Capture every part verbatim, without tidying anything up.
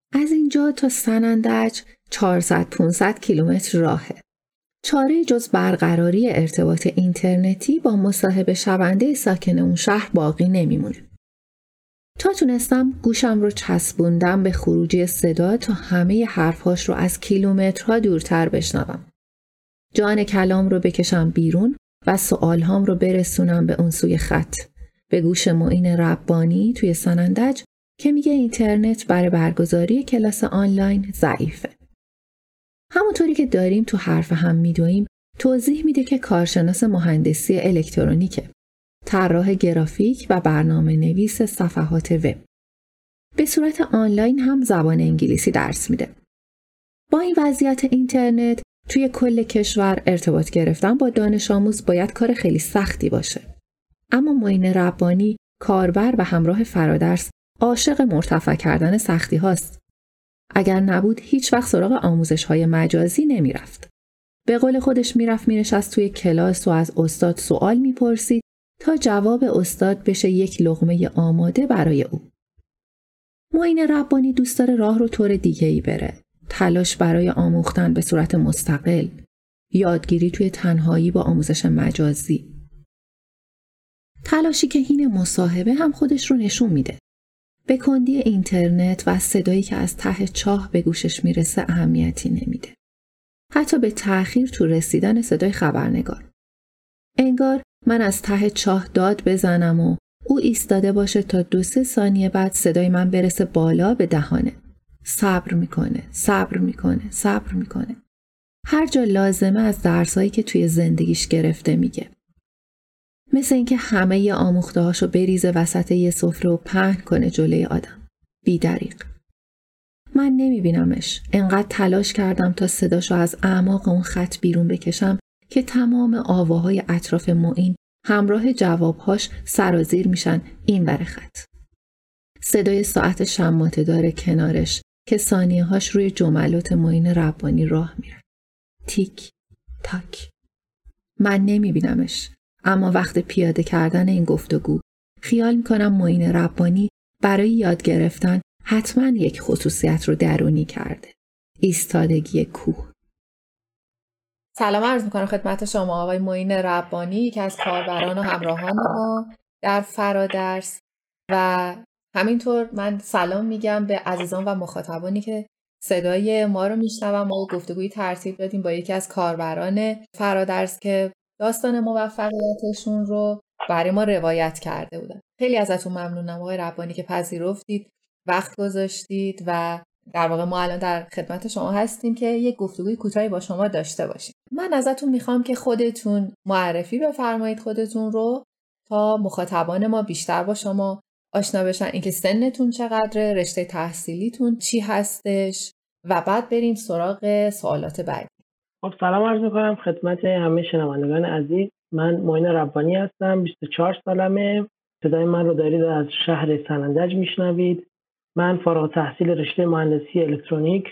از اینجا تا سنندج چهارصد پانصد کیلومتر راهه. چاره جز برقراری ارتباط اینترنتی با مصاحبه شونده ساکن اون شهر باقی نمیمونه. تا تونستم گوشم رو چسبوندم به خروجی صدا تا همه حرفاش رو از کیلومترها دورتر بشنوم. جان کلام رو بکشم بیرون و سوالهام رو برسونم به اون سوی خط، به گوش معین ربانی توی سنندج که میگه اینترنت برای برگزاری کلاس آنلاین ضعیفه. همونطوری که داریم تو حرف هم میدویم توضیح میده که کارشناس مهندسی الکترونیکه، طراح گرافیک و برنامه نویس صفحات وب. به صورت آنلاین هم زبان انگلیسی درس میده. با این وضعیت اینترنت توی کل کشور ارتباط گرفتن با دانش آموز باید کار خیلی سختی باشه. اما معین ربانی، کاربر و همراه فرادرس، عاشق مرتفع کردن سختی هاست. اگر نبود هیچ وقت سراغ آموزش های مجازی نمی رفت. به قول خودش می رفت می نشست توی کلاس و از استاد سوال می پرسید تا جواب استاد بشه یک لقمه آماده برای او. معین ربانی دوست داره راه رو طور دیگه ای بره. تلاش برای آموختن به صورت مستقل، یادگیری توی تنهایی با آموزش مجازی. تلاشی که هین مصاحبه هم خودش رو نشون میده. به کندی اینترنت و صدایی که از ته چاه به گوشش میرسه اهمیتی نمیده. حتی به تأخیر تو رسیدن صدای خبرنگار. انگار من از ته چاه داد بزنم و او ایستاده باشه تا دو سه ثانیه بعد صدای من برسه بالا به دهانه. صبر میکنه، صبر میکنه، صبر میکنه. هر جا لازمه از درسایی که توی زندگیش گرفته میگه. مثل اینکه همه ی آموخته‌هاشو بریزه وسط یه سفره و پهن کنه جلوی آدم. بی‌دریغ. من نمیبینمش. انقدر تلاش کردم تا صداشو از اعماق اون خط بیرون بکشم که تمام آواهای اطراف معین همراه جوابهاش سرازیر میشن این ور خط. صدای ساعت شماته داره کنارش که ثانیه‌هاش روی جملات معین ربانی راه میرن. تیک تاک. من نمیبینمش. اما وقت پیاده کردن این گفتگو خیال میکنم معین ربانی برای یاد گرفتن حتما یک خصوصیت رو درونی کرده. ایستادگی کوه. سلام عرض میکنم خدمت شما آقای معین ربانی، یکی از کاربران و همراهان ما در فرادرس، و همینطور من سلام میگم به عزیزان و مخاطبانی که صدای ما رو میشنون. ما گفتگوی ترتیب دادیم با یکی از کاربران فرادرس که داستان موفقیتشون رو برای ما روایت کرده بودن. خیلی ازتون ممنونم آقای ربانی که پذیرفتید، وقت گذاشتید و در واقع ما الان در خدمت شما هستیم که یک گفتگوی کوتاهی با شما داشته باشیم. من ازتون میخوام که خودتون معرفی بفرمایید خودتون رو تا مخاطبان ما بیشتر با شما آشنا بشن، اینکه سنتون چقدره، رشته تحصیلیتون چی هستش و بعد بریم سراغ سوالات بعدی. خب سلام عرض میکنم خدمت همه شنوندگان عزیز. من معین ربانی هستم، بیست و چهار سالمه. صدای من رو دارید از شهر سنندج میشنوید. من فارغ التحصیل رشته مهندسی الکترونیک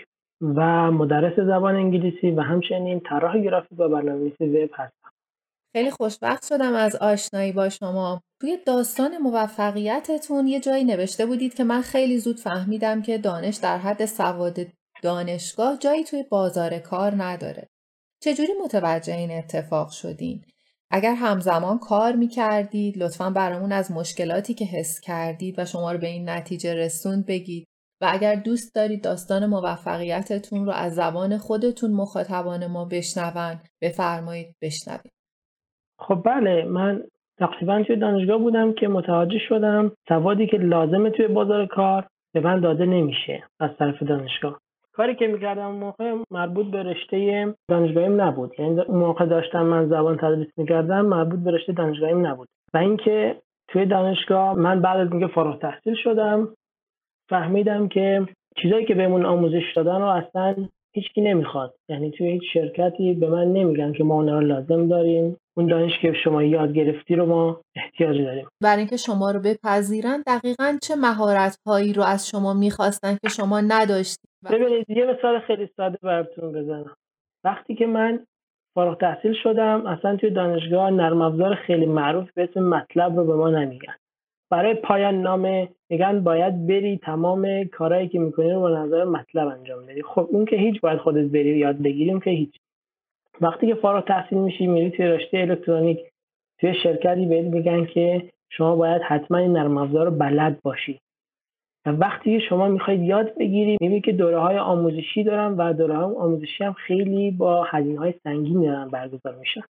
و مدرس زبان انگلیسی و همچنین طراح گرافیک و برنامه‌نویس وب هستم. خیلی خوشبخت شدم از آشنایی با شما. توی داستان موفقیتتون یه جایی نوشته بودید که من خیلی زود فهمیدم که دانش در حد سواد دانشگاه جایی توی بازار کار نداره. چجوری متوجه این اتفاق شدین؟ اگر همزمان کار می‌کردید لطفاً برامون از مشکلاتی که حس کردید و شما رو به این نتیجه رسوند بگید، و اگر دوست دارید داستان موفقیتتون رو از زبان خودتون مخاطبان ما بشنون بفرمایید بشنوید. خب بله، من تقریبا توی دانشگاه بودم که متوجه شدم سوادی که لازمه توی بازار کار به من داده نمیشه از طرف دانشگاه. کاری که میکردم اون موقع مربوط به رشته دانشگاهیم نبود، یعنی اون موقع داشتم من زبان تدریس میکردم مربوط به رشته دانشگاهیم نبود. و اینکه توی دانشگاه من بعد از اینکه فارغ التحصیل شدم فهمیدم که چیزایی که بهمون آموزش دادن رو اصلا هیچکی نمیخواد. یعنی توی هیچ شرکتی به من نمیگن که ما اون رو لازم داریم، اون دانش که شما یاد گرفتی رو ما احتیاج داریم. برای اینکه شما رو بپذیرن دقیقاً چه مهارت‌هایی رو از شما می‌خواستن که شما نداشتید؟ ببینید یه مثال خیلی ساده براتون بزنم. وقتی که من فارغ التحصیل شدم اصلا توی دانشگاه نرم افزار خیلی معروف به اسم مطلب رو به ما نمیگن. برای پایان نامه میگن باید بری تمام کارهایی که میکنی رو با نظر مطلب انجام بدی. خب اون که هیچ، باید خودت بری یاد بگیری، اون که هیچ. وقتی که فارغ التحصیل میشی میری توی رشته الکترونیک، توی شرکتی بهت میگن که شما باید حتما این نرم افزار رو بلد باشی. و وقتی شما میخواید یاد بگیری میبینی که دوره‌های آموزشی دارن و دوره‌های آموزشی هم خیلی با هزینه‌های سنگین دارن برگزار میشن.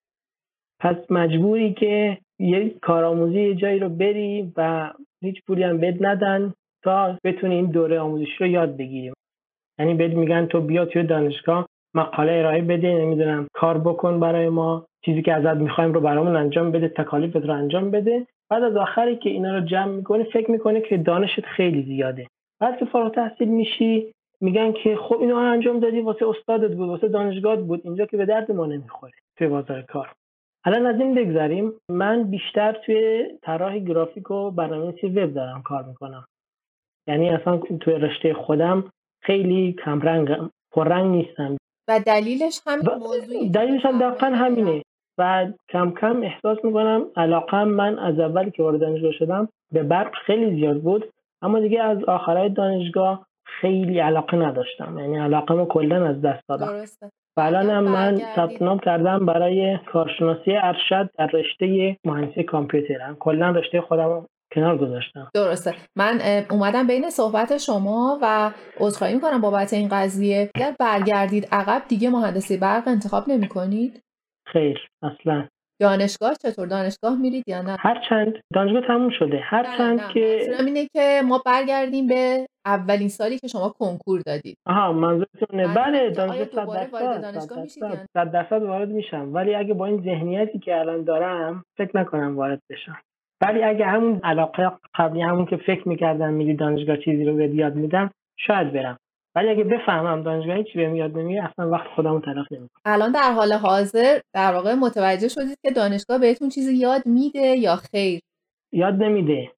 پس مجبوری که یه کارآموزی یه جایی رو بری و هیچ پولی هم بد ندن تا بتونی این دوره آموزشی رو یاد بگیری. یعنی بهت میگن تو بیا توی دانشگاه مقاله ارائه بده، نمیدونم کار بکن برای ما، چیزی که ازت میخوایم رو برامون انجام بده، تکالیفت رو انجام بده. بعد از آخری که اینا رو جمع میکنی فکر میکنی که دانشت خیلی زیاده. بعد که فارغ التحصیل میشی میگن که خب اینو انجام دادی واسه استادت بود، واسه دانشگاهت بود، اینجا که به درد ما نمیخوره توی بازار کار. الان از این بگذریم، من بیشتر توی طراحی گرافیک و برنامه‌نویسی وب دارم کار میکنم. یعنی اصلا توی رشته خودم خیلی کمرنگ پررنگ نیستم و دلیلش همین موضوعی دلیلش هم دقیقا همینه. و کم کم احساس میکنم علاقم من از اولی که وارد دانشگاه شدم به برق خیلی زیاد بود، اما دیگه از آخرای دانشگاه خیلی علاقه نداشتم، یعنی علاقه‌مو کلا از دست دادم. درسته. و الانم من ثبت نام کردم برای کارشناسی ارشد در رشته مهندسی کامپیوتر. کلا رشته خودم کنار گذاشتم. درسته. من اومدم بین صحبت شما و عذرخواهی میکنم بابت این قضیه. اگر برگردید عقب دیگه مهندسی برق انتخاب نمی‌کنید؟ خیر اصلا. دانشگاه چطور؟ دانشگاه میرید یا نه؟ هرچند دانشگاه تموم شده، هرچند که منظورم اینه که ما برگردیم به اولین سالی که شما کنکور دادید. آها منظورتونه. بله دانشگاه دانشگاه صد وارد درصد دانشگاه میشید یا نه؟ صد درصد وارد میشم، ولی اگه با این ذهنیتی که الان دارم فکر نکنم وارد بشم. ولی اگه همون علاقه قبلی، همون که فکر میکردم میری دانشگاه چیزی رو بهت یاد میدم، شاید برم. ولی اگه بفهمم دانشگاه هیچی بهم یاد نمیده، اصلا وقت خودمو تلف نمیکنم. الان در حال حاضر در واقع متوجه شدید که دانشگاه بهتون چیزی یاد میده یا خیر؟ یاد نمیده.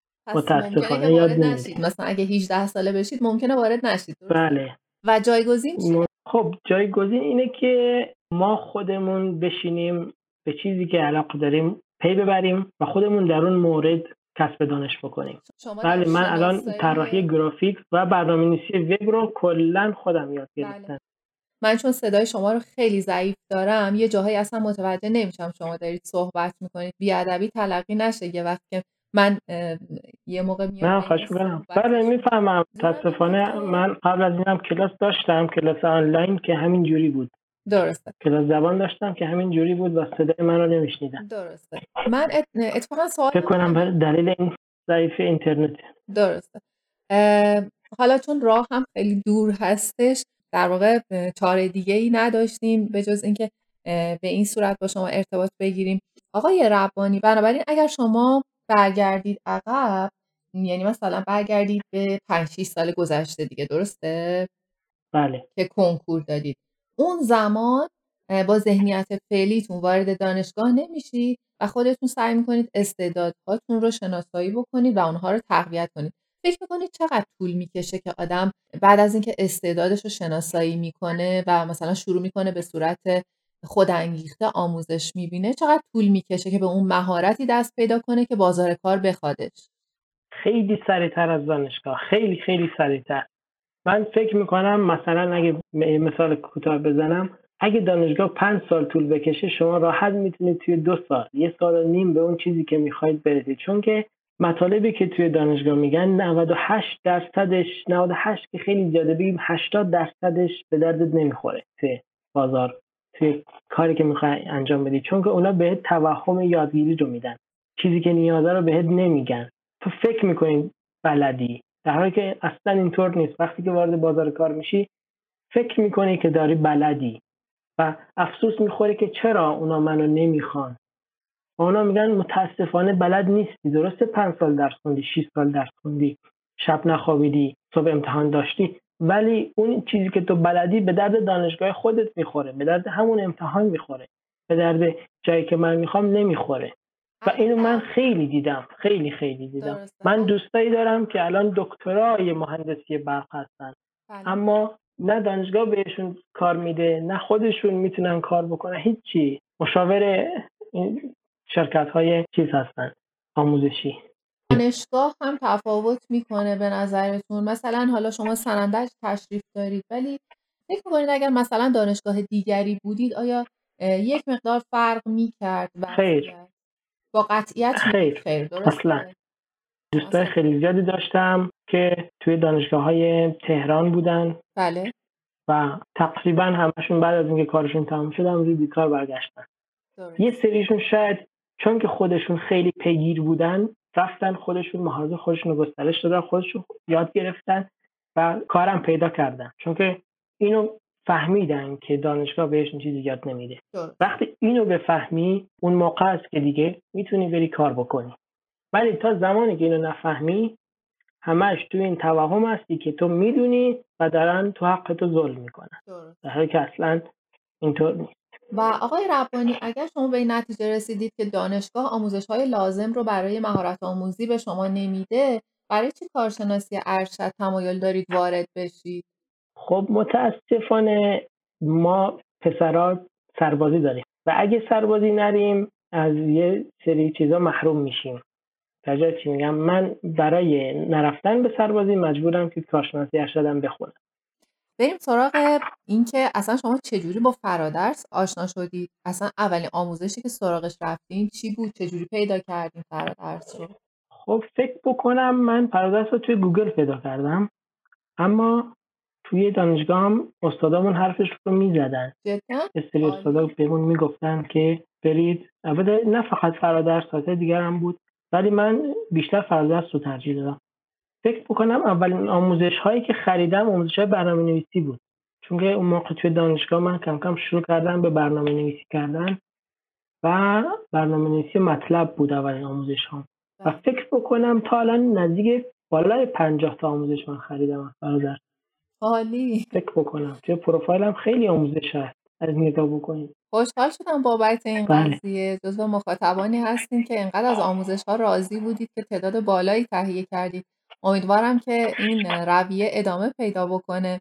متاسفانه یاد نمیده. مثلا اگه هجده ساله بشید ممکنه وارد نشید. بله. و جایگزین چیه؟ خب جایگزین اینه که ما خودمون بشینیم به چیزی که علاقه داریم پی ببریم و خودمون در اون مورد کسب دانش بکنیم. بله من الان طراحی گرافیک و برنامه‌نویسی وب رو کلا خودم یاد گرفتم. بله. من چون صدای شما رو خیلی ضعیف دارم یه جاهایی اصلا متوجه نمیشم شما دارید صحبت میکنید. بی‌ادبی تلقی نشه یه وقت که من یه موقع میام. نه خواهش می‌کنم. بله میفهمم. متاسفانه من قبل از اینم کلاس داشتم، کلاس آنلاین که همین جوری بود. درسته. کلاس زبان داشتم که همین جوری بود و صدای من رو نمیشنیدن. درسته. من اتفاقا سوال فکر کنم برای دلیل این ضعیف اینترنت. درسته. حالا چون راه هم خیلی دور هستش در واقع چاره دیگه ای نداشتیم به جز اینکه به این صورت با شما ارتباط بگیریم. آقای ربانی، بنابراین اگر شما برگردید عقب، یعنی مثلا برگردید به پنج شش سال گذشته دیگه، درسته؟ بله. که کنکور دادید. اون زمان با ذهنیت فعلیتون وارد دانشگاه نمیشید و خودتون سعی میکنید استعدادهاتون رو شناسایی بکنید و اونها رو تقویت کنید. فکر میکنید چقدر طول میکشه که آدم بعد از اینکه استعدادش رو شناسایی میکنه و مثلا شروع میکنه به صورت خودانگیخته آموزش میبینه، چقدر طول میکشه که به اون مهارتی دست پیدا کنه که بازار کار بخوادش؟ خیلی سریعتر از دانشگاه، خیلی خیلی سریعتر. من فکر میکنم مثلا اگه مثال کوتاه بزنم، اگه دانشگاه پنج سال طول بکشه شما راحت میتونید توی دو سال، یه سال و نیم به اون چیزی که میخواید برسید. چون که مطالبی که توی دانشگاه میگن نود و هشت درصدش، نود و هشت که خیلی زیاده، بگیم هشتاد درصدش به دردت نمیخوره توی بازار، توی کاری که میخوای انجام بدی. چون که اونا بهت توهم یادگیری رو میدن، چیزی که نیازه رو بهت نمیگن. تو فکر میکنین بلدی، در حالی که اصلا اینطور نیست. وقتی که وارد بازار کار میشی فکر میکنی که داری بلدی و افسوس میخوری که چرا اونا منو نمیخوان. اونا میگن متاسفانه بلد نیستی. درسته پنج سال درس خوندی، شش سال درس خوندی، شب نخوابیدی، صبح امتحان داشتی، ولی اون چیزی که تو بلدی به درد دانشگاه خودت میخوره، به درد همون امتحان میخوره، به درد جایی که من میخوام نمیخوره. و اینو من خیلی دیدم، خیلی خیلی دیدم. درسته. من دوستایی دارم که الان دکترای مهندسی برق هستن، بله. اما نه دانشگاه بهشون کار میده، نه خودشون میتونن کار بکنن، هیچی. مشاور این شرکت های چیز هستن، آموزشی. دانشگاه هم تفاوت میکنه به نظرتون؟ مثلا حالا شما سنندج تشریف دارید، ولی فکر میکنید اگر مثلا دانشگاه دیگری بودید آیا یک مقدار فرق میکرد خیر وضعیت؟ با قطعیت میگید خیر خیر، اصلا. درسته؟ دوستای خیلی زیادی داشتم که توی دانشگاه های تهران بودن بله. و تقریبا همشون بعد از اینکه کارشون تموم شد هم روی بیکار برگشتن. درست. یه سریشون شاید چون که خودشون خیلی پیگیر بودن رفتن خودشون مهارت خودشون رو گسترش دادن، خودشون یاد گرفتن و کارم پیدا کردن، چون که اینو فهمیدن که دانشگاه بهشون چیزی یاد نمیده. درست. وقتی اینو بفهمی اون موقع است که دیگه میتونی بری کار بکنی. ولی تا زمانی که اینو نفهمی همش توی این توهم هستی که تو میدونی و دارن تو حق تو ظلم میکنن، در حالی که اصلا اینطور نیست. و آقای ربانی، اگر شما به این نتیجه رسیدید که دانشگاه آموزش‌های لازم رو برای مهارت آموزی به شما نمیده، برای چی کارشناسی ارشد تمایل دارید وارد بشید؟ خب متاسفانه ما پسرها سربازی داریم و اگه سربازی نریم از یه سری چیزا محروم میشیم. در جای چی میگم، من برای نرفتن به سربازی مجبورم که کارشناسی ارشدم بخونم. بریم سراغ این که اصلا شما چجوری با فرادرس آشنا شدید؟ اصلا اولین آموزشی که سراغش رفتین چی بود؟ چجوری پیدا کردین فرادرس رو؟ خب فکر بکنم من فرادرس رو توی گوگل پیدا کردم، اما توی دانشگاه هم استادامون حرفش رو میزدن. جدا؟ یه سری استادا بهمون میگفتن که برید، البته نه فقط فرادرس، سایت دیگر هم بود، ولی من بیشتر فرادرس رو ترجیح دادم. فکر بکنم اولین آموزش هایی که خریدم آموزش های برنامه نویسی بود، چون که اون موقع توی دانشگاه من کم کم شروع کردم به برنامه نویسی کردن و برنامه نویسی مطلب بود اولین آموزش هم. و فکر بکنم تا الان نزدیک بالای پنجاه تا آموزش من خریدم از فرادرس. عالی. فکر بکنم توی پروفایلم خیلی آموزش هست، از نگاه بکنید. خوشحال شدم بابت این بله. قضیه. جزو مخاطبانی هستین که اینقدر از آموزش ها راضی بودید که تعداد بالایی تهیه کردید. امیدوارم که این رویه ادامه پیدا بکنه.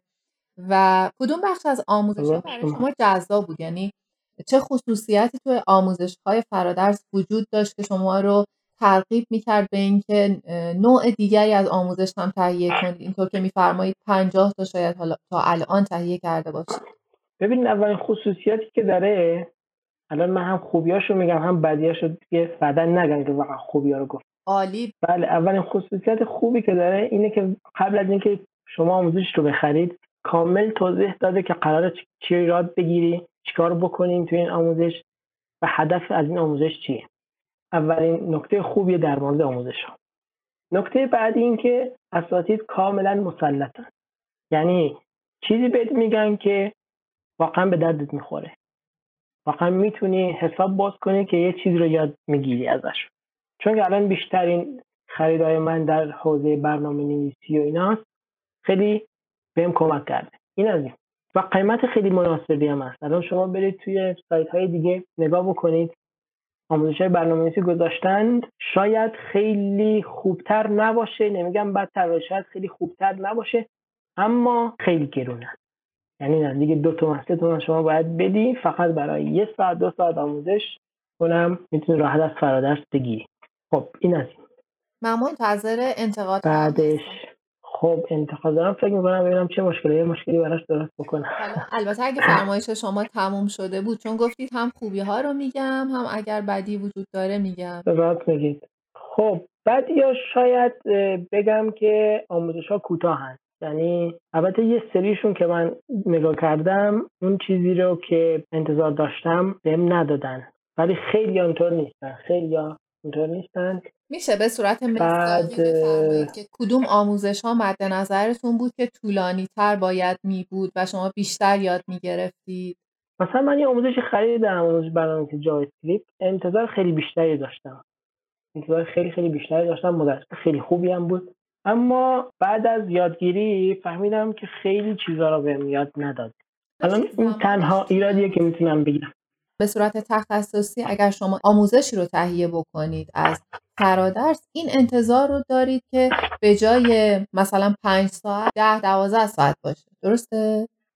و کدوم بخش از آموزش ها برای شما جذاب بود؟ یعنی چه خصوصیتی توی آموزش های فرادرس وجود داشت که شما رو ترغیب میکرد به اینکه نوع دیگری از آموزش هم تهیه کنید؟ اینطور که میفرمایید پنجاه تا شاید حالا تا الان تهیه کرده باشید. ببینید اولین خصوصیاتی که داره، الان من هم خوبیاشو میگم هم بدیاشو، دیگه بعدا نگن که واقعا خوبیا رو گفت. عالی. بله، اولین خصوصیت خوبی که داره اینه که قبل از اینکه شما آموزش رو بخرید کامل توضیح داده که قراره چی یاد بگیری، چیکار بکنیم توی این آموزش و هدف از این آموزش چیه. اولین نکته خوبی در مورد آموزش ها. نکته بعدی این که اساتید کاملا مسلطن، یعنی چیزی بهت میگن که واقعا به دردت میخوره، واقعا میتونی حساب باز کنی که یه چیز رو یاد میگیری ازش. چون که الان بیشترین خریدای من در حوزه برنامه نویسی و ایناست، خیلی بهم کمک کرده. این از این. و قیمت خیلی مناسبی هم هست. الان شما برید توی سایت های دیگه نگاه بکنید، آموزش های برنامه نویسی گذاشتند، شاید خیلی خوبتر نباشه، نمیگم بدتر، شاید خیلی خوبتر نباشه، اما خیلی گرونه. یعنی نزدیک دو تومن سه تومن شما باید بدی فقط برای یه ساعت دو ساعت آموزش، اونم میتونی راحت از فرادرس بگیری. خب این از این. من منتظر انتقاد بعدش خب انتقاد دارم، فکر میکنم ببینم چه مشکلی یه مشکلی براش درست بکنم. حالا البته اگه فرمایش شما تموم شده بود، چون گفتید هم خوبی ها رو میگم هم اگر بدی وجود داره میگم. راست میگید. خب بعدیا شاید بگم که آموزش ها کوتاه هست، یعنی البته یه سریشون که من نگاه کردم اون چیزی رو که انتظار داشتم بهم ندادن، ولی خیلی اونطور نیستن، خیلی اونطور نیستن. میشه به صورت مثالی بفرمایید که کدوم آموزش ها مد نظرتون بود که طولانی تر باید می بود و شما بیشتر یاد میگرفتید؟ مثلا من یه آموزش خریدم، آموزش برنامه‌نویسی جاوا اسکریپت، انتظار خیلی بیشتری داشتم. انتظار خیلی خیلی بیشتری داشتم، مدرس خیلی خوبی هم بود، اما بعد از یادگیری فهمیدم که خیلی چیزا رو بهم یاد نداد. الان این تنها ایرادیه که میتونم بگم. به صورت تخصصی اگر شما آموزشی رو تهیه بکنید از فرادرس، این انتظار رو دارید که به جای مثلا پنج ساعت ده دوازده ساعت باشه، درسته؟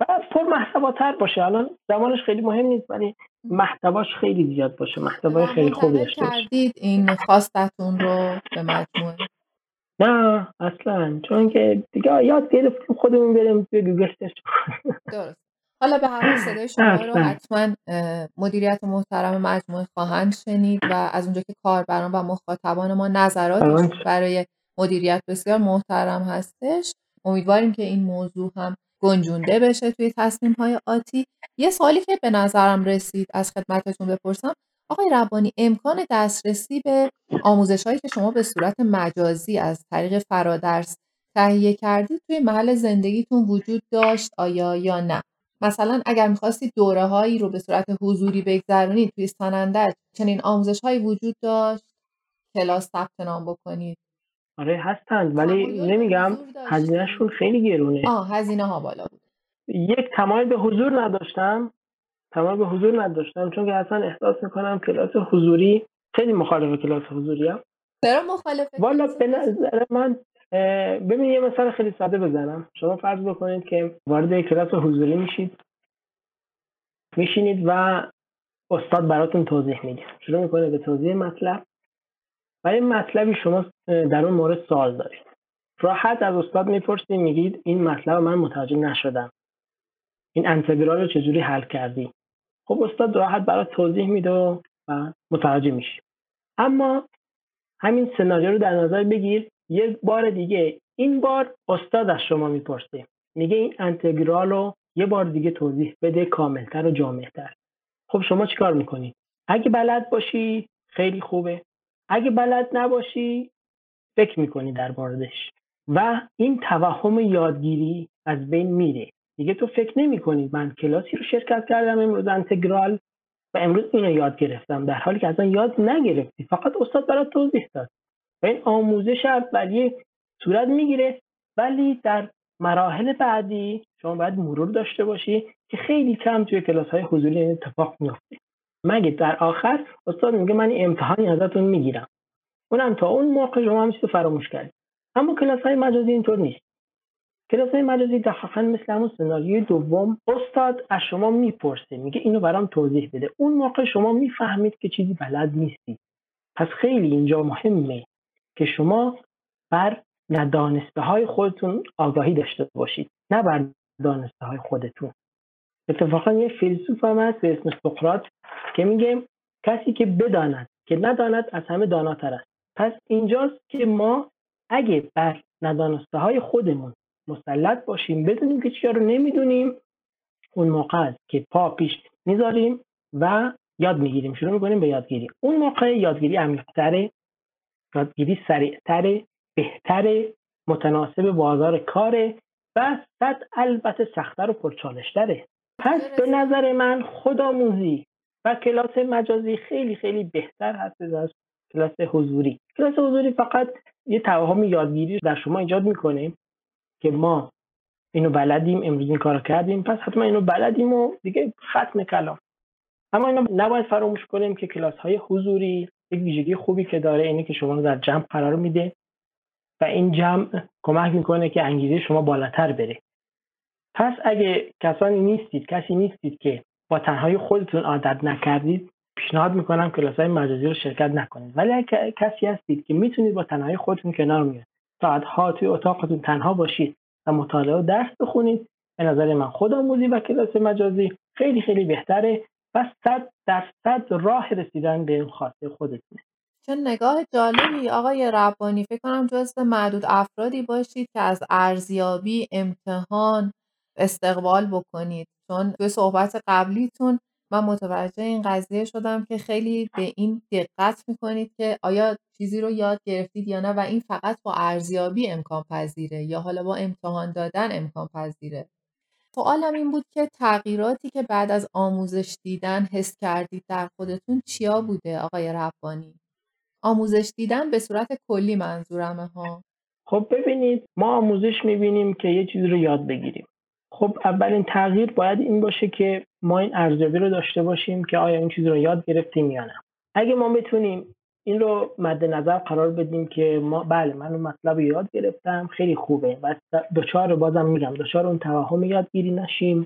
بعد پر محتواتر باشه. الان زمانش خیلی مهم نیست ولی محتواش خیلی زیاد باشه، محتوای و خیلی خوبی منتقل داشته باشه. کردید این خواستتون رو به مجموعه؟ نه اصلا، چون که دیگه یاد گرفتیم خودمون بریم توی گوگل سرچ. درست. حالا به هر حال صدای شما رو اصلا حتما مدیریت محترم مجموعه خواهند شنید و از اونجا که کاربران و مخاطبان ما نظراتشون برای مدیریت بسیار محترم هستش، امیدواریم که این موضوع هم گنجونده بشه توی تصمیم‌های آتی. یه سوالی که به نظرم رسید از خدمتتون بپرسم، آقای ربانی، امکان دسترسی به آموزش‌هایی که شما به صورت مجازی از طریق فرادرس تهیه کردید توی محل زندگیتون وجود داشت آیا یا نه؟ مثلا اگر می‌خواستید دوره‌هایی رو به صورت حضوری بگذرونید توی سانندج، چنین آموزش‌هایی وجود داشت؟ کلاس ثبت نام بکنید؟ آره هستند ولی تمایل به نمیگم حضور داشتید؟ هزینهشون خیلی گرونه. آه هزینه ها بالا بود. یک تمایل به حضور نداشتم تمایل به حضور نداشتم چون که اصلا احساس میکنم کلاس حضوری، خیلی مخالف کلاس حضوری ام. چرا مخالف والا کلاس به حضوری؟ نظر من ببین یه مثال خیلی ساده بزنم. شما فرض بکنید که وارد یک کلاس حضوری میشید، میشینید و استاد براتون توضیح میده، شروع میکنه به توضیح مطلب و این مطلبی شما در اون مورد سوال دارید، راحت از استاد میپرسید، میگید این مطلب من متوجه نشدم، این انتگرال رو چجوری حل کردی؟ خب استاد راحت برات توضیح میده و متوجه میشی. اما همین سناریو رو در نظر بگیر، یک بار دیگه این بار استاد از شما میپرسه، میگه این انتگرال رو یه بار دیگه توضیح بده، کاملتر و جامعتر. خب شما چیکار میکنی؟ اگه بلد باشی خیلی خوبه، اگه بلد نباشی فکر میکنی در موردش و این توهم یادگیری از بین میره. دیگه تو فکر نمیکنی من کلاسی رو شرکت کردم امروز انتگرال و امروز اینو یاد گرفتم، در حالی که اصلا یاد نگرفتی، فقط استاد برات توضیح داد. و این آموزش اولیه صورت میگیره، ولی در مراحل بعدی شما باید مرور داشته باشی که خیلی کم توی کلاس‌های حضوری این اتفاق میفته. مگه در آخر استاد میگه من این امتحانی ازتون میگیرم، اونم تا اون موقع شما هم چیزو فراموش کردید. اما کلاس‌های مجازی اینطور نیست. کلاس‌های مجازی دقیقاً مثل همون سناریوی دوم، استاد از شما میپرسه، میگه اینو برام توضیح بده، اون موقع شما میفهمید که چیزی بلد نیستی. پس خیلی اینجا مهمه که شما بر ندانسته‌های خودتون آگاهی داشته باشید، نه بر دانسته‌های خودتون. اتفاقا یه فیلسوف هم هست به اسم سقراط که میگه کسی که بداند که نداند از همه داناتر است. پس اینجاست که ما اگه بر ندانسته‌های خودمون مسلط باشیم، بدونیم که چیا رو نمیدونیم، اون موقع است که پا پیش میذاریم و یاد میگیریم، شروع میکنیم به یادگیری. اون موقع یادگیری عمیق‌تره، یادگیری سریع‌تره، بهتره، متناسب بازار کاره و صد البته سخت‌تر و پرچالش‌تره. پس به نظر من خودآموزی و کلاس مجازی خیلی خیلی بهتر هست از کلاس حضوری. کلاس حضوری فقط یه توهم یادگیری در شما ایجاد میکنه که ما اینو بلدیم، امروز این کارو کردیم پس حتما اینو بلدیم و دیگه ختم کلام. اما اینو نباید فراموش کنیم که کلاس‌های حضوری یک ویژگی خوبی که داره اینه که شما رو در جمع قرار میده و این جمع کمک میکنه که انگیزه شما بالاتر بره. پس اگه کسانی نیستید، کسی نیستید که با تنهایی خودتون عادت نکردید، پیشنهاد میکنم کلاس‌های مجازی رو شرکت نکنید. ولی اگه کسی هستید که میتونید با تنهایی خودتون کنار میاد، ساعت‌ها توی اتاقتون تنها باشید و مطالعه و درس بخونید، به نظر من خودآموزی و کلاس مجازی خیلی خیلی بهتره و صد درصد راه رسیدن به اون خواسته خودتونه. چه نگاه جالبی آقای ربانی. فکر کنم جزو معدود افرادی باشید که از ارزیابی امتحان استقبال بکنید، چون توی صحبت قبلیتون من متوجه این قضیه شدم که خیلی به این دقت میکنید که آیا چیزی رو یاد گرفتید یا نه و این فقط با ارزیابی امکان پذیره یا حالا با امتحان دادن امکان پذیره. سوالم این بود که تغییراتی که بعد از آموزش دیدن حس کردید در خودتون چیا بوده آقای ربانی؟ آموزش دیدن به صورت کلی منظورمه ها. خب ببینید، ما آموزش میبینیم که یه چیزی رو یاد بگیریم. خب اولین تغییر باید این باشه که ما این ارزیابی رو داشته باشیم که آیا این چیز رو یاد گرفتیم یا نه. اگه ما بتونیم این رو مد نظر قرار بدیم که ما بله من اون مطلب رو یاد گرفتم، خیلی خوبه، و دچار بازم میگم دچار اون توهم یادگیری نشیم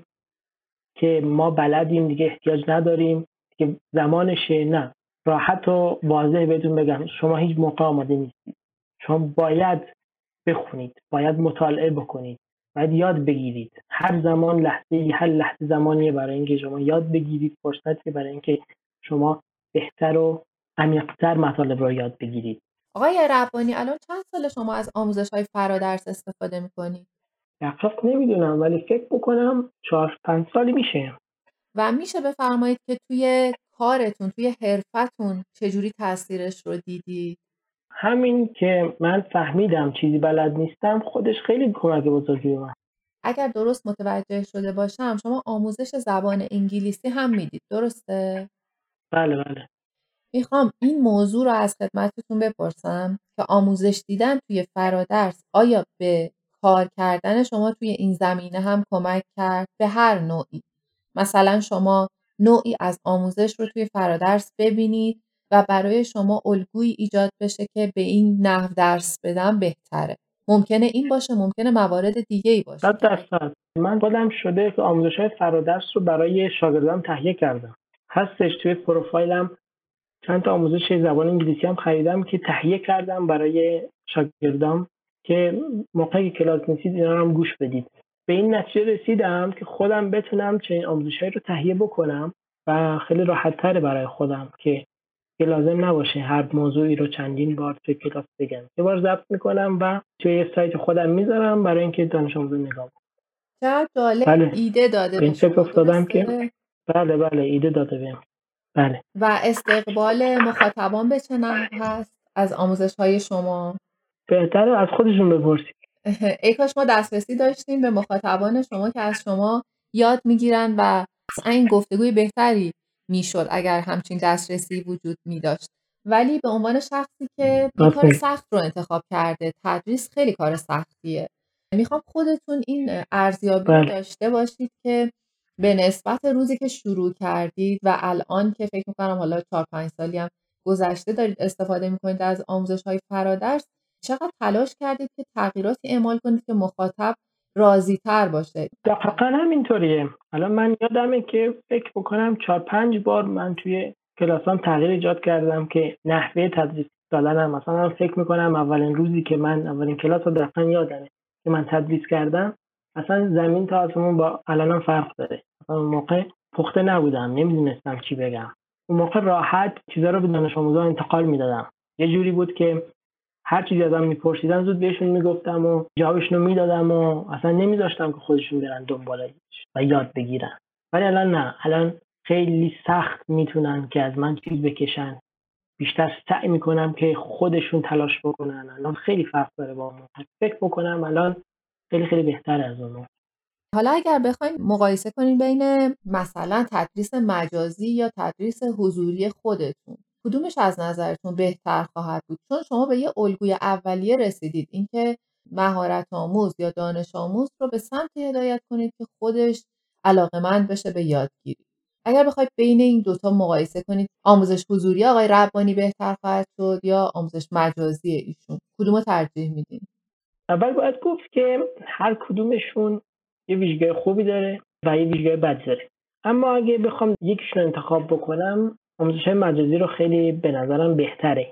که ما بلدیم دیگه احتیاج نداریم که زمانشه. نه، راحت و واضح بهتون بگم شما هیچ موقع آماده نیستید. شما باید بخونید، باید مطالعه بکنید، باید یاد بگیرید. هر زمان لحظه هر لحظه زمانیه برای اینکه شما یاد بگیرید، فرصتی برای اینکه شما بهتر و عمیق‌تر مطالب رو یاد بگیرید. آقای ربانی الان چند سال شما از آموزش‌های فرادرس استفاده می‌کنید؟ دقیق نمیدونم ولی فکر بکنم چهار پنج سالی میشه. و میشه بفرمایید که توی کارتون، توی حرفتون چجوری تاثیرش رو دیدید؟ همین که من فهمیدم چیزی بلد نیستم خودش خیلی کمک بزرگی به من. اگر درست متوجه شده باشم شما آموزش زبان انگلیسی هم میدید، درسته؟ بله بله. میخوام این موضوع رو از خدمتتون بپرسم که آموزش دیدن توی فرادرس آیا به کار کردن شما توی این زمینه هم کمک کرد؟ به هر نوعی. مثلا شما نوعی از آموزش رو توی فرادرس ببینید و برای شما الگویی ایجاد بشه که به این نحو درس بدم بهتره. ممکنه این باشه، ممکنه موارد دیگه ای باشه. صد درصد. من خودم شده که آموزش‌های فرادرس رو برای شاگردان تهیه کردم. هستش توی پروفایلم چند تا آموزش زبان انگلیسی هم خریدم که تهیه کردم برای شاگردام که موقعی که کلاس نیستید اینا رو هم گوش بدید. به این نتیجه رسیدم که خودم بتونم چنین آموزش‌هایی رو تهیه بکنم و خیلی راحت‌تره برای خودم که که لازم نباشه هر موضوعی رو چندین بار توی کلاس بگم. یه بار ضبط میکنم و توی سایت خودم میذارم برای اینکه دانش آموزا نگاه کنه. چقدر جالب. بله. ایده داده به این به فکر شما، افتادم درسته؟ که بله بله ایده داده بهم. بله. و استقبال مخاطبان به چه نحو هست از آموزش‌های شما؟ بهتره از خودشون بپرسید. ای کاش ما دسترسی داشتیم به مخاطبان شما که از شما یاد میگیرن و این گفتگوی بهتری میشد اگر همچین دسترسی وجود می داشت. ولی به عنوان شخصی که این کار سخت رو انتخاب کرده، تدریس خیلی کار سختیه، میخوام خودتون این ارزیابی رو داشته باشید که به نسبت روزی که شروع کردید و الان که فکر میکنم حالا چهار پنج سالی هم گذشته دارید استفاده میکنید از آموزش‌های فرادرس، چقدر تلاش کردید که تغییراتی اعمال کنید که مخاطب راضی تر باشه؟ دقیقا همینطوریه. الان من یادمه که فکر بکنم چهار پنج بار من توی کلاسام تغییر ایجاد کردم که نحوه تدریس دادنم، مثلا فکر میکنم اولین روزی که من اولین کلاس رو دقیقا یادمه که من تدریس کردم اصلا زمین تا آسمون با الانم فرق داره. اون موقع پخته نبودم، نمیدونستم چی بگم. اون موقع راحت چیزا رو به دانش آموزا انتقال میدادم. یه جوری بود که هر چیزی ازم میپرسیدن زود بهشون میگفتم و جوابشون رو میدادم و اصلا نمیذاشتم که خودشون برن دنبالش و یاد بگیرن. ولی الان نه، الان خیلی سخت میتونن که از من چیز بکشن. بیشتر سعی میکنم که خودشون تلاش بکنن. الان خیلی فرق داره با اون. فکر بکنم الان خیلی خیلی بهتر از اون. حالا اگر بخواید مقایسه کنید بین مثلا تدریس مجازی یا تدریس حضوری خودتون، کدومش از نظرتون بهتر خواهد بود؟ چون شما به یه الگوی اولیه رسیدید، اینکه مهارت آموز یا دانش آموز رو به سمت هدایت کنید که خودش علاقه‌مند بشه به یادگیری. اگر بخواید بین این دوتا مقایسه کنید، آموزش حضوری آقای ربانی بهتر خواهد شد یا آموزش مجازی ایشون؟ کدومو ترجیح میدین؟ اول باید گفت که هر کدومشون یه ویژگی خوبی داره و یه ویژگی بدی داره. اما اگه بخوام یکیشون انتخاب بکنم، آموزش مجازی رو خیلی به نظرم بهتره.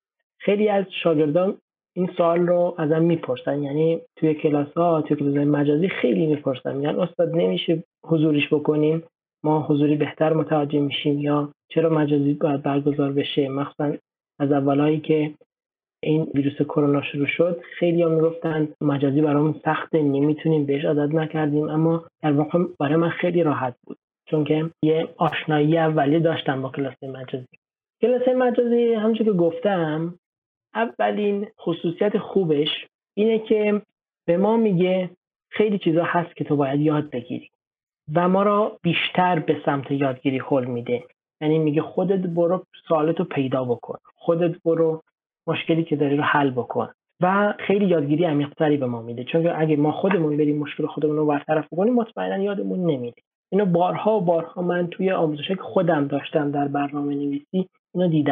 خیلی از شاگردان این سوال رو ازم میپرسن، یعنی توی کلاس ها توی کلاس مجازی خیلی میپرسن، میگن استاد نمیشه حضوریش بکنیم؟ ما حضوری بهتر متوجه میشیم یا چرا مجازی باید برگزار بشه؟ مخصوصا از اولایی که این ویروس کرونا شروع شد خیلی ها میگفتن مجازی برامون سخته، نمیتونیم بهش عادت نکردیم. اما در واقع برای من خیلی راحت بود چون که یه آشنایی اولیه داشتم با کلاس مجازی. کلاس مجازی همونجور که گفتم اولین خصوصیت خوبش اینه که به ما میگه خیلی چیزا هست که تو باید یاد بگیری و ما را بیشتر به سمت یادگیری هل میده. یعنی میگه خودت برو سوالتو پیدا بکن، خودت برو مشکلی که داری رو حل بکن و خیلی یادگیری عمیق‌تری به ما میده. چون که اگه ما خودمون بریم مشکل خودمون رو برطرف کنیم مطمئنا یادمون نمیره. اینو بارها و بارها من توی آموزشی که خودم داشتم در برنامه نویسی اینو دیدم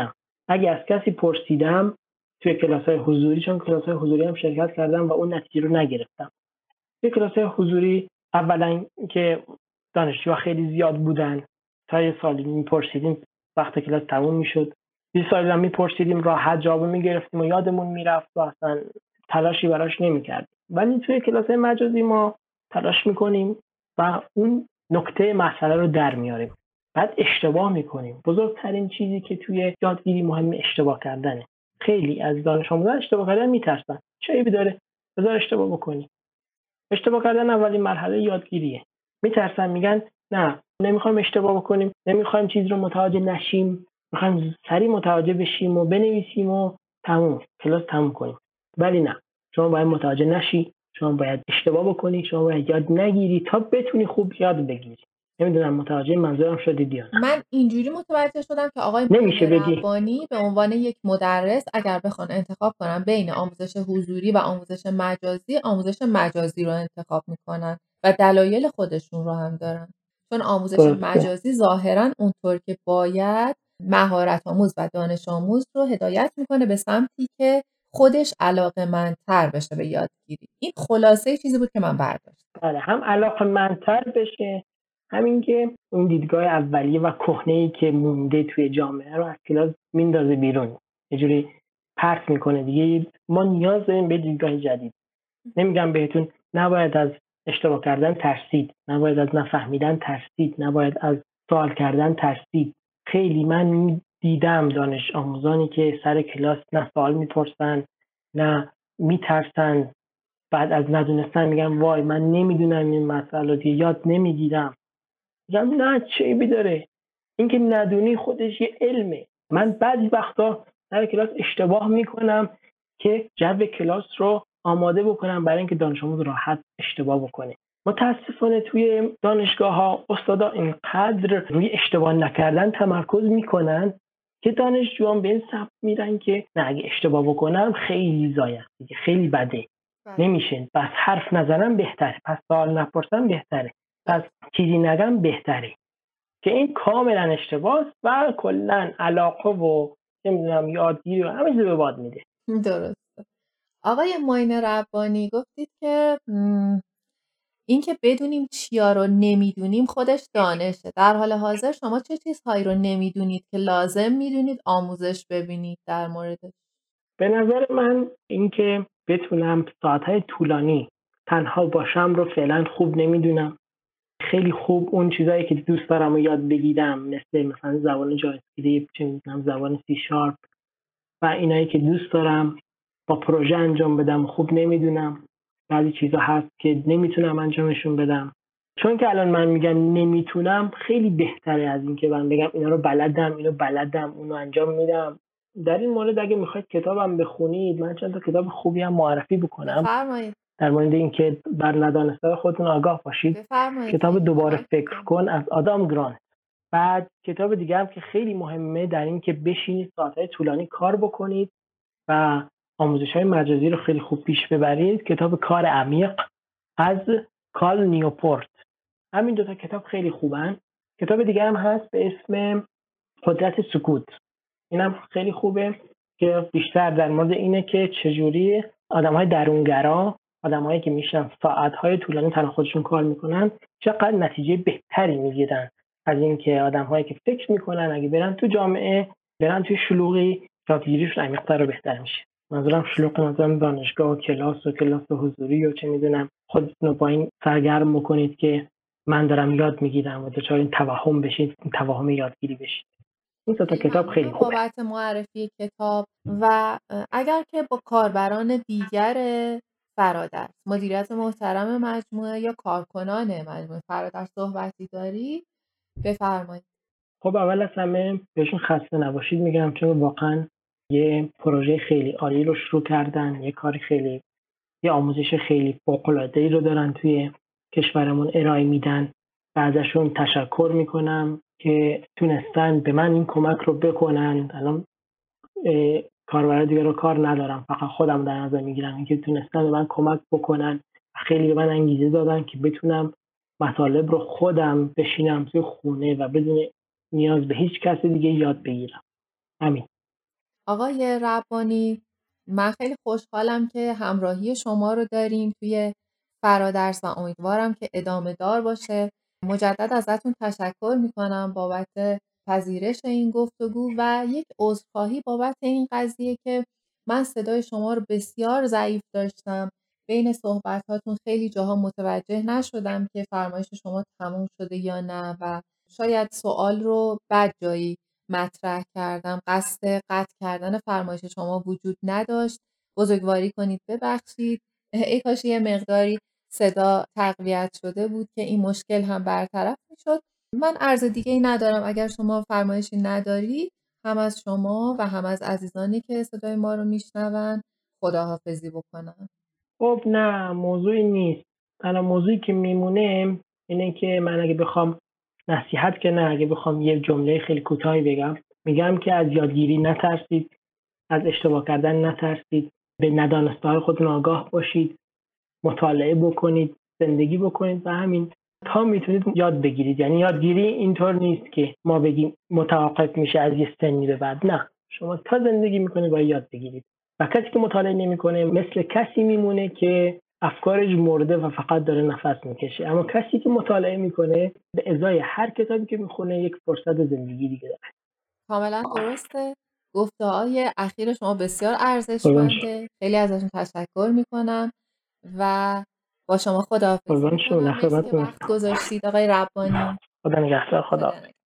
اگه از کسی پرسیدم توی کلاس‌های حضوری، چون کلاس‌های حضوری هم شرکت کردم و اون نتیجه رو نگرفتم. توی کلاس‌های حضوری اولا که دانشجوها خیلی زیاد بودن، تا یه سالی میپرسیدیم وقت کلاس تموم میشد، یه سالی هم میپرسیدیم راحت جواب میگرفتیم و یادمون میرفت و اصلا تلاشی براش نمیکردیم. ولی توی کلاس‌های مجازی ما تلاش میکنیم و اون نکته مسئله رو در میاریم، بعد اشتباه میکنیم. بزرگترین چیزی که توی یادگیری مهم اشتباه کردنه. خیلی از دانش آموزان اشتباه کردن میترسن. چه عیبی داره؟ بذار اشتباه بکنی. اشتباه کردن اولین مرحله یادگیریه. میترسن، میگن نه نمیخوایم اشتباه بکنیم، نمیخوایم چیز رو متوجه نشیم، میخوایم سریع متوجه بشیم و بنویسیم و تموم کلاس تموم کنیم. ولی نه، شما باید متوجه نشی، شما باید اشتباه بکنی، شما باید یاد نگیری تا بتونی خوب یاد بگیری. نمیدونم متوجه منظورم شدید یا نه. من اینجوری متوجه شدم که آقای نمیشه معین بگی ربانی به عنوان یک مدرس اگر بخوان انتخاب کنن بین آموزش حضوری و آموزش مجازی، آموزش مجازی رو انتخاب میکنن و دلایل خودشون رو هم دارن. چون آموزش درسته. مجازی ظاهرا اونطور که باید مهارت آموز و دانش آموز رو هدایت میکنه به سمتی که خودش علاقه‌مندتر بشه به یادگیری. این خلاصه چیزی بود که من برداشتم. بله، هم علاقه‌مندتر بشه، همین که اون دیدگاه اولیه و کهنه‌ای که مونده توی جامعه رو از کلاس میندازه بیرون، یه جوری پرت میکنه دیگه. ما نیاز داریم به دیدگاه جدید. نمیگم بهتون نباید از اشتباه کردن ترسید، نباید از نفهمیدن ترسید، نباید از سوال کردن ترسید. خیلی من دیدم دانش آموزانی که سر کلاس نه سوال میپرسن نه میترسن، بعد از ندونستن میگم وای من نمیدونم این مسئله دیگه یاد نمیگیرم. میگم نه، چه عیبی داره؟ اینکه ندونی خودش یه علمه. من بعضی وقتا در کلاس اشتباه میکنم که جو کلاس رو آماده بکنم برای اینکه دانش آموز راحت اشتباه بکنه. متاسفانه توی دانشگاه ها استادا اینقدر روی اشتباه نکردن تمرکز میکنن که دانشجویان به این سمت میرن که نه اگه اشتباه بکنم خیلی ضایع است دیگه، خیلی بده، نمیشه، پس حرف نزنم بهتره، پس سوال نپرسم بهتره، پس چیزی نگم بهتره، که این کاملا اشتباهه و کلا علاقه و نمیدونم یادگیری و همه چیز به باد میده. درسته. آقای معین ربانی گفتید که م، این که بدونیم چیا رو نمیدونیم خودش دانشه. در حال حاضر شما چه چیزهایی رو نمیدونید که لازم میدونید آموزش ببینید در موردش؟ به نظر من اینکه بتونم ساعتهای طولانی تنها باشم رو فعلا خوب نمیدونم. خیلی خوب اون چیزایی که دوست دارم رو یاد بگیرم، مثل مثلا زبان جاوا اسکریپت، چه میدونم زبان سی شارپ و اینایی که دوست دارم با پروژه انجام بدم خوب نمیدونم. بعضی چیزا هست که نمیتونم انجامشون بدم. چون که الان من میگم نمیتونم خیلی بهتره از این که من بگم اینا رو بلدم، اینو بلدم، اونو انجام میدم. در این مورد اگه میخواید کتابم بخونید، من چند تا کتاب خوبی هم معرفی بکنم. بفرمایید. در مورد اینکه بر ندانسته خودتون آگاه باشید. بفرمایید. کتاب دوباره فکر کن از آدام گرانت. بعد کتاب دیگه هم که خیلی مهمه در این که بشینید ساعتهای طولانی کار بکنید و آموزش‌های مجازی رو خیلی خوب پیش ببرید، کتاب کار عمیق از کال نیوپورت. همین دو تا کتاب خیلی خوبن. کتاب دیگه هم هست به اسم قدرت سکوت. اینم خیلی خوبه که بیشتر در مورد اینه که چجوری آدم‌های درونگرا، آدم‌هایی که میشن ساعت‌های طولانی تنها خودشون کار میکنن، چقدر نتیجه بهتری میگیرن از اینکه آدم‌هایی که فکر میکنن اگه برن تو جامعه، برن توی شلوغی، یادگیریشون عمیق‌تر و بهتر میشه. منظورم شلوغ، منظورم دانشگاه و کلاس و کلاس حضوری و چه میدونم خودتون رو با این سرگرم بکنید که من دارم یاد میگیرم و دچار این توهم بشید، این توهم یادگیری بشید. این تا کتاب خیلی خوبه. بابت معرفی کتاب و اگر که با کاربران دیگر فرادرس، مدیریت محترم مجموعه یا کارکنان مجموعه فرادرس صحبتی داری بفرمایید. خب اول از همه بهشون خسته نباشید میگم، چون واقعا یه پروژه خیلی عالی رو شروع کردن، یه کاری خیلی، یه آموزش خیلی فوق‌العاده‌ای رو دارن توی کشورمون ارائه میدن و ازشون تشکر میکنم که تونستن به من این کمک رو بکنن. الان کاربر دیگه رو کار ندارم، فقط خودم در نظر میگیرم، اینکه تونستن به من کمک بکنن و خیلی به من انگیزه دادن که بتونم مطالب رو خودم بشینم توی خونه و بدون نیاز به هیچ کس دیگه یاد بگیرم. همین. آقای ربانی، من خیلی خوشحالم که همراهی شما رو داریم توی فرادرس و امیدوارم که ادامه دار باشه. مجدد ازتون تشکر میکنم بابت پذیرش این گفتگو و یک عذرخواهی بابت این قضیه که من صدای شما رو بسیار ضعیف داشتم. بین صحبتاتون خیلی جاها متوجه نشدم که فرمایش شما تموم شده یا نه و شاید سوال رو بد جایی مطرح کردم. قصد قطع کردن فرمایش شما وجود نداشت. بزرگواری کنید ببخشید. ای کاش یه مقداری صدا تقویت شده بود که این مشکل هم برطرف میشد. من عرض دیگه ای ندارم. اگر شما فرمایشی نداری، هم از شما و هم از عزیزانی که صدای ما رو میشنون خداحافظی بکنم. خب نه، موضوعی نیست. الان موضوعی که میمونه اینه که من اگه بخوام نصیحت که نه، اگه بخوام یه جمله خیلی کوتاهی بگم، میگم که از یادگیری نترسید، از اشتباه کردن نترسید، به ندانسته‌های خودتون آگاه باشید، مطالعه بکنید، زندگی بکنید و همین تا میتونید یاد بگیرید. یعنی یادگیری اینطور نیست که ما بگیم متوقف میشه از یه سنی به بعد. نه، شما تا زندگی میکنید باید یاد بگیرید. و کسی که مطالعه نمیکنه مثل کسی میمونه که افکارش مرده و فقط داره نفس میکشه. اما کسی که مطالعه میکنه به ازای هر کتابی که میخونه یک فرصت زندگی دیگه داره. کاملا درسته. گفته‌های اخیر شما بسیار ارزشمنده. خیلی ازتون تشکر میکنم و با شما خداحافظی قربان شما، میکنم. مرسی که خدمتتون. وقت گذاشتید آقای ربانی. خدا نگهدار. خدا. خدا نگهدار.